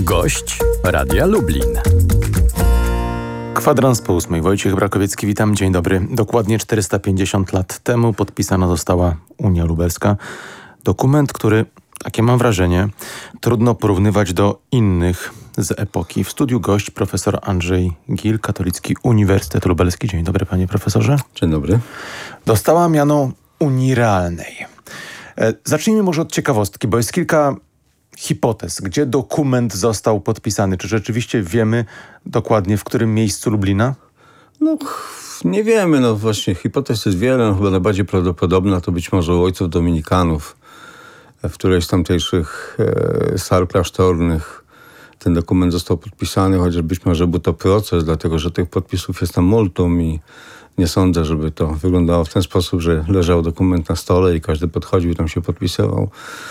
Gość Radia Lublin. Kwadrans po 8. Wojciech Brakowiecki, witam, dzień dobry. Dokładnie 450 lat temu podpisana została Unia Lubelska. Dokument, który, takie mam wrażenie, trudno porównywać do innych z epoki. W studiu gość profesor Andrzej Gil, Katolicki Uniwersytet Lubelski. Dzień dobry, panie profesorze. Dzień dobry. Dostała miano Unii Realnej. Zacznijmy może od ciekawostki, bo jest kilka hipotez, gdzie dokument został podpisany. Czy rzeczywiście wiemy dokładnie, w którym miejscu Lublina? No, nie wiemy. No właśnie, hipotez jest wiele. No, chyba najbardziej prawdopodobna to być może u ojców dominikanów, w którejś z tamtejszych sal klasztornych ten dokument został podpisany, chociaż być może był to proces, dlatego że tych podpisów jest tam multum i nie sądzę, żeby to wyglądało w ten sposób, że leżał dokument na stole i każdy podchodził i tam się podpisywał.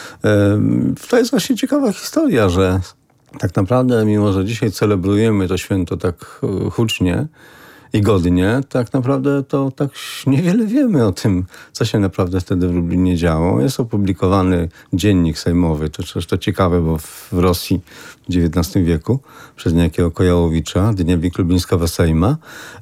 To jest właśnie ciekawa historia, że tak naprawdę, mimo że dzisiaj celebrujemy to święto tak hucznie i godnie, tak naprawdę to tak niewiele wiemy o tym, co się naprawdę wtedy w Lublinie działo. Jest opublikowany dziennik sejmowy, to ciekawe, bo w Rosji w XIX wieku przez niejakiego Kojałowicza, Dniewnik Lublińskiego Sejma,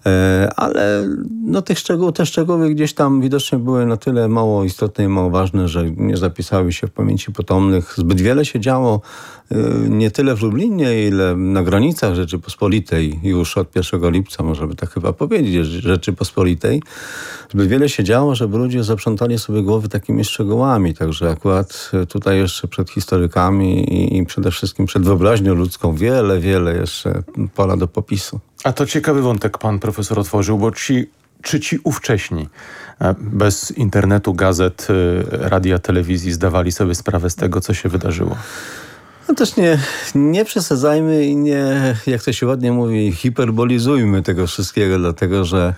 ale no, te szczegóły gdzieś tam widocznie były na tyle mało istotne i mało ważne, że nie zapisały się w pamięci potomnych. Zbyt wiele się działo nie tyle w Lublinie, ile na granicach Rzeczypospolitej już od 1 lipca, można by tak chyba powiedzieć, Rzeczypospolitej. Zbyt wiele się działo, żeby ludzie zaprzątali sobie głowy takimi szczegółami. Także akurat tutaj jeszcze przed historykami i przede wszystkim przed wyobraźnią ludzką wiele jeszcze pola do popisu. A to ciekawy wątek pan profesor otworzył, bo ci ówcześni bez internetu, gazet, radia, telewizji zdawali sobie sprawę z tego, co się wydarzyło? No też nie przesadzajmy i nie, jak to się ładnie mówi, hiperbolizujmy tego wszystkiego, dlatego że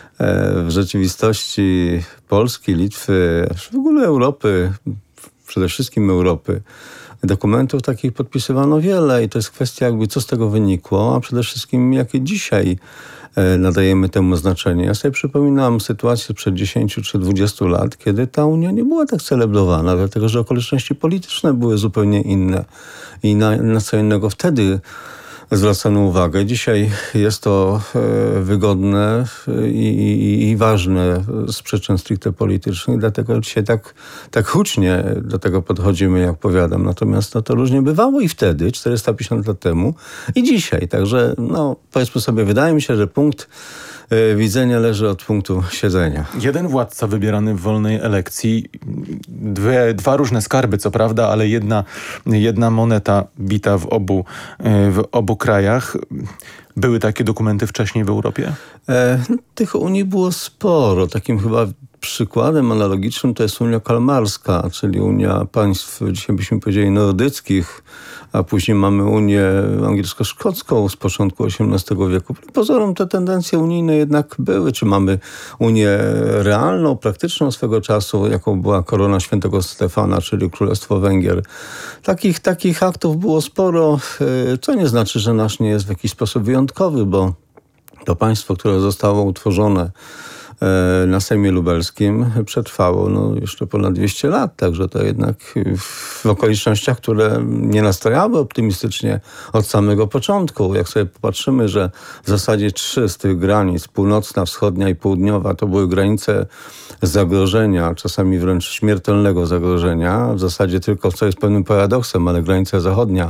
w rzeczywistości Polski, Litwy, w ogóle Europy, przede wszystkim Europy, dokumentów takich podpisywano wiele i to jest kwestia jakby co z tego wynikło, a przede wszystkim jakie dzisiaj nadajemy temu znaczenie. Ja sobie przypominam sytuację sprzed 10 czy 20 lat, kiedy ta Unia nie była tak celebrowana, dlatego że okoliczności polityczne były zupełnie inne i na co innego wtedy zwracano uwagę. Dzisiaj jest to wygodne i ważne z przyczyn stricte politycznych, dlatego dzisiaj tak hucznie do tego podchodzimy, jak powiadam. Natomiast to różnie bywało i wtedy, 450 lat temu i dzisiaj. Także powiedzmy sobie, wydaje mi się, że punkt widzenia leży od punktu siedzenia. Jeden władca wybierany w wolnej elekcji, dwa różne skarby, co prawda, ale jedna moneta bita w obu krajach. Były takie dokumenty wcześniej w Europie? Tych unii było sporo. Takim chyba przykładem analogicznym to jest Unia Kalmarska, czyli Unia państw, dzisiaj byśmy powiedzieli, nordyckich, a później mamy Unię angielsko-szkocką z początku XVIII wieku. Pozorom te tendencje unijne jednak były. Czy mamy Unię realną, praktyczną swego czasu, jaką była korona świętego Stefana, czyli Królestwo Węgier. Takich aktów było sporo, co nie znaczy, że nasz nie jest w jakiś sposób wyjątkowy, bo to państwo, które zostało utworzone na Sejmie Lubelskim przetrwało jeszcze ponad 200 lat, także to jednak w okolicznościach, które nie nastawiały optymistycznie od samego początku. Jak sobie popatrzymy, że w zasadzie 3 z tych granic, północna, wschodnia i południowa, to były granice zagrożenia, czasami wręcz śmiertelnego zagrożenia, w zasadzie tylko, co jest pewnym paradoksem, ale granica zachodnia,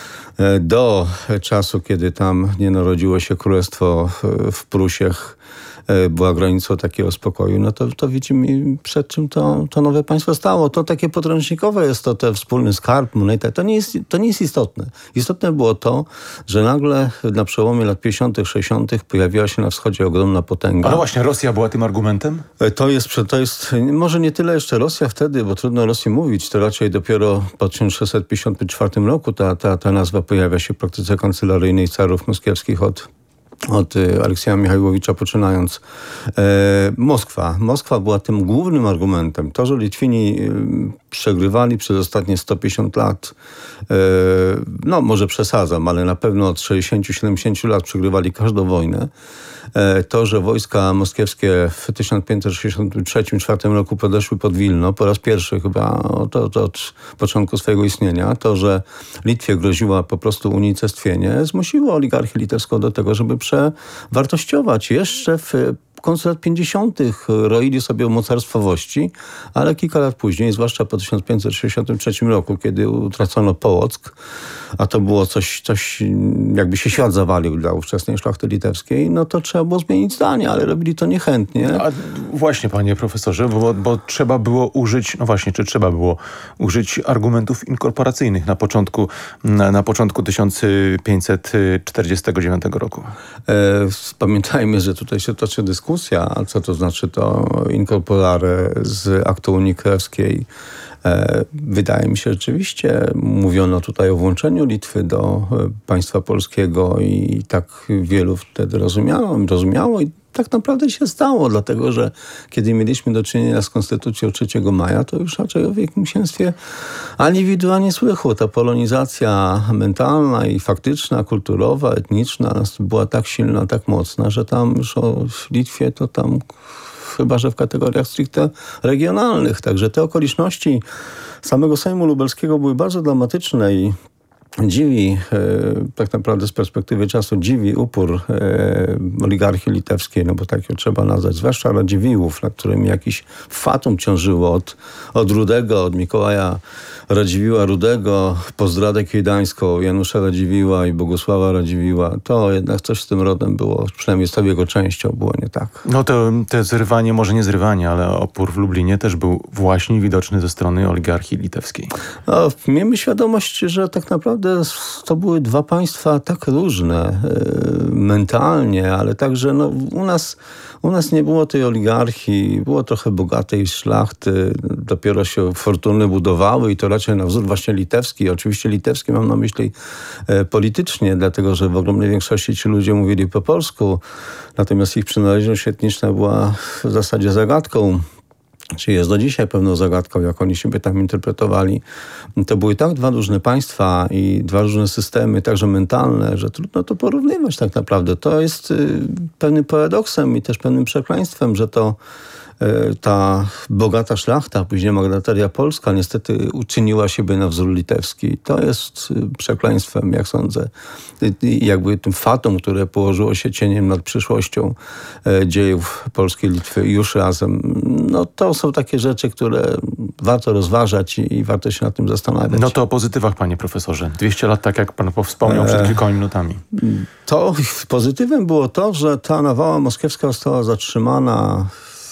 do czasu, kiedy tam nie narodziło się królestwo w Prusiach, była granicą takiego spokoju, to widzimy, przed czym to nowe państwo stało. To takie podręcznikowe jest to, ten wspólny skarb, moneta. To nie jest istotne. Istotne było to, że nagle na przełomie lat 50., 60. pojawiła się na wschodzie ogromna potęga. Ale właśnie Rosja była tym argumentem? To jest może nie tyle jeszcze Rosja wtedy, bo trudno o Rosji mówić. To raczej dopiero po 1654 roku ta nazwa pojawia się w praktyce kancelaryjnej carów moskiewskich od od Aleksieja Michajłowicza poczynając. Moskwa była tym głównym argumentem. To, że Litwini przegrywali przez ostatnie 150 lat, no może przesadzam, ale na pewno od 60-70 lat przegrywali każdą wojnę. To, że wojska moskiewskie w 1563-1564 roku podeszły pod Wilno, po raz pierwszy chyba od początku swojego istnienia, to, że Litwie groziła po prostu unicestwienie, zmusiło oligarchię litewską do tego, żeby przewartościować. Jeszcze w końcu lat 50. roili sobie mocarstwowości, ale kilka lat później, zwłaszcza po 1563 roku, kiedy utracono Połock, a to było coś jakby się świat zawalił dla ówczesnej szlachty litewskiej, no to trzeba było zmienić zdanie, ale robili to niechętnie. A właśnie, panie profesorze, bo trzeba było użyć, no właśnie, czy trzeba było użyć argumentów inkorporacyjnych na początku 1549 roku? Pamiętajmy, że tutaj się toczy dyskusja, co to znaczy to incorporare z aktu Unii Królewskiej. Wydaje mi się rzeczywiście, mówiono tutaj o włączeniu Litwy do państwa polskiego i tak wielu wtedy rozumiało i tak naprawdę się stało, dlatego że kiedy mieliśmy do czynienia z Konstytucją 3 maja, to już raczej o Wielkim Księstwie ani widu, ani słychu. Ta polonizacja mentalna i faktyczna, kulturowa, etniczna była tak silna, tak mocna, że tam już o Litwie to tam chyba że w kategoriach stricte regionalnych. Także te okoliczności samego Sejmu Lubelskiego były bardzo dramatyczne i dziwi, tak naprawdę z perspektywy czasu dziwi upór oligarchii litewskiej, no bo tak ją trzeba nazwać, zwłaszcza Radziwiłłów, na którym jakiś fatum ciążyło od Rudego, od Mikołaja Radziwiłła Rudego, po zdradę kiedańską Janusza Radziwiłła i Bogusława Radziwiłła. To jednak coś z tym rodem było, przynajmniej z tą jego częścią było nie tak. No to zrywanie, może nie zrywanie, ale opór w Lublinie też był właśnie widoczny ze strony oligarchii litewskiej. No, miejmy świadomość, że tak naprawdę to były dwa państwa tak różne mentalnie, ale także no, u nas nie było tej oligarchii, było trochę bogatej szlachty, dopiero się fortuny budowały i to raczej na wzór właśnie litewski. Oczywiście litewski mam na myśli politycznie, dlatego że w ogromnej większości ci ludzie mówili po polsku, natomiast ich przynależność etniczna była w zasadzie zagadką. Czy jest do dzisiaj pewną zagadką, jak oni siebie tam interpretowali. To były tak dwa różne państwa i dwa różne systemy, także mentalne, że trudno to porównywać tak naprawdę. To jest pewnym paradoksem i też pewnym przekleństwem, że to ta bogata szlachta, później magnateria polska niestety uczyniła siebie na wzór litewski. To jest przekleństwem, jak sądzę. I jakby tym fatum, które położyło się cieniem nad przyszłością dziejów polskiej Litwy już razem. No to są takie rzeczy, które warto rozważać i warto się nad tym zastanawiać. No to o pozytywach, panie profesorze. 200 lat, tak jak pan wspomniał przed kilkoma minutami. To pozytywem było to, że ta nawała moskiewska została zatrzymana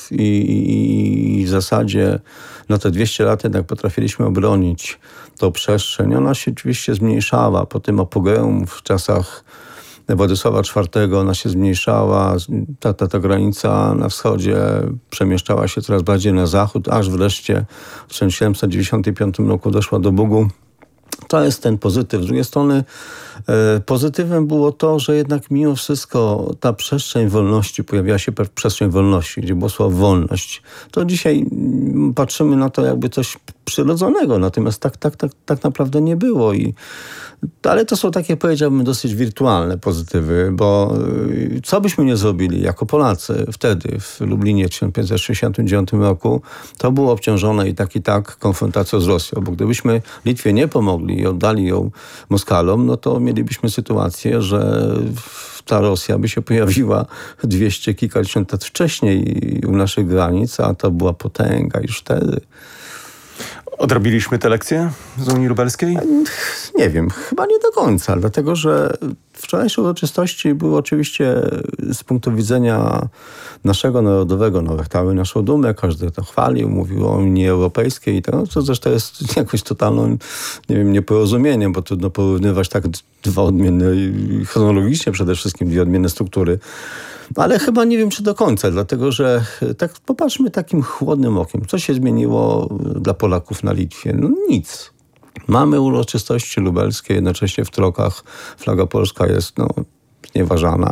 i w zasadzie na te 200 lat jednak potrafiliśmy obronić tą przestrzeń. Ona się oczywiście zmniejszała po tym apogeum w czasach Władysława IV. Ona się zmniejszała. Ta granica na wschodzie przemieszczała się coraz bardziej na zachód, aż wreszcie w 1795 roku doszła do Bugu. To jest ten pozytyw. Z drugiej strony pozytywem było to, że jednak mimo wszystko ta przestrzeń wolności, pojawiła się przestrzeń wolności, gdzie było słowo wolność. To dzisiaj patrzymy na to jakby coś przyrodzonego, natomiast tak naprawdę nie było. Ale to są takie, powiedziałbym, dosyć wirtualne pozytywy, bo co byśmy nie zrobili jako Polacy wtedy w Lublinie w 1569 roku, to było obciążone i tak konfrontacją z Rosją, bo gdybyśmy Litwie nie pomogli i oddali ją Moskalom, no to mielibyśmy sytuację, że ta Rosja by się pojawiła 200 kilkadziesiąt lat wcześniej u naszych granic, a to była potęga już wtedy. Odrobiliśmy tę lekcję z Unii Lubelskiej? Nie wiem, chyba nie do końca, dlatego że wczorajsze uroczystości były oczywiście z punktu widzenia naszego narodowego, wechtały naszą dumę, każdy to chwalił, mówił o Unii Europejskiej i to zresztą jest jakoś totalnym, nie wiem, nieporozumieniem, bo trudno porównywać tak dwa odmienne, chronologicznie przede wszystkim dwie odmienne struktury. Ale chyba nie wiem, czy do końca, dlatego że tak popatrzmy takim chłodnym okiem. Co się zmieniło dla Polaków na Litwie? No nic. Mamy uroczystości lubelskie, jednocześnie w Trokach flaga polska jest, znieważana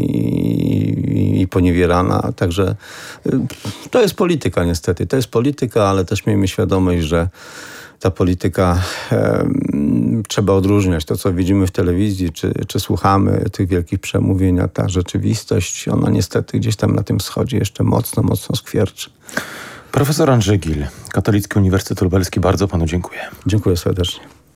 i poniewierana. Także to jest polityka niestety. To jest polityka, ale też miejmy świadomość, że ta polityka, trzeba odróżniać to, co widzimy w telewizji, czy słuchamy tych wielkich przemówień, a ta rzeczywistość, ona niestety gdzieś tam na tym wschodzie jeszcze mocno, mocno skwierczy. Profesor Andrzej Gil, Katolicki Uniwersytet Lubelski, bardzo panu dziękuję. Dziękuję serdecznie.